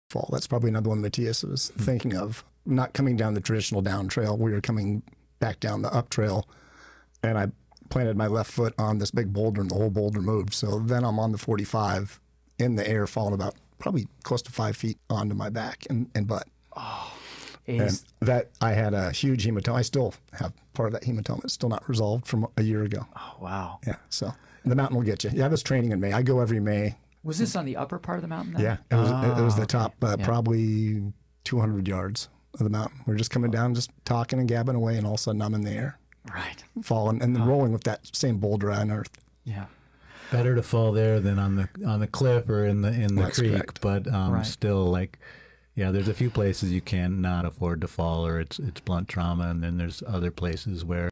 fall. That's probably another one Matthias was thinking of. Not coming down the traditional down trail. We were coming back down the up trail, and I planted my left foot on this big boulder, and the whole boulder moved. So then I'm on the 45 in the air, falling about probably close to 5 feet onto my back and butt. And that I had a huge hematoma. I still have part of that hematoma. It's still not resolved from a year ago. Oh, wow. Yeah, so the mountain will get you. Yeah, I was training in May. I go every May. Was this on the upper part of the mountain then? Yeah, it was the okay. top, probably 200 yards of the mountain. We're just coming down, just talking and gabbing away, and all of a sudden I'm in the air, Right. falling, and then rolling with that same boulder I unearthed. Yeah. Better to fall there than on the cliff or in the That's creek, correct. but Right. still, like, yeah, there's a few places you cannot afford to fall, or it's blunt trauma, and then there's other places where